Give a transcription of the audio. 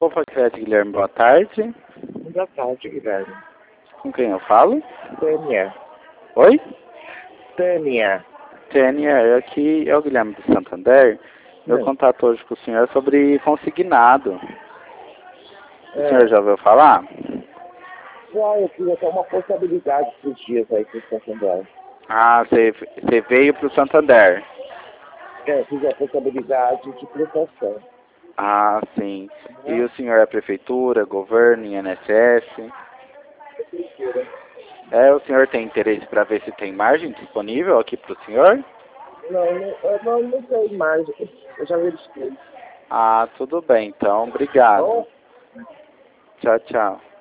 Opa, Crédito Guilherme, boa tarde. Boa tarde, Guilherme. Com quem eu falo? Tânia. Oi? Tânia. Tênia, aqui é o Guilherme do Santander. Meu contato hoje com o senhor é sobre consignado. O senhor já ouviu falar? Já, eu fiz até uma possibilidade esses dias aí com o Santander. Ah, você veio para o Santander. Eu fiz a possibilidade de prestação. Ah, sim. E o senhor é prefeitura, governo, INSS? Prefeitura. O senhor tem interesse para ver se tem margem disponível aqui para o senhor? Não sei mais. Eu já verifiquei. Ah, tudo bem, então. Obrigado. Bom, Tchau, tchau.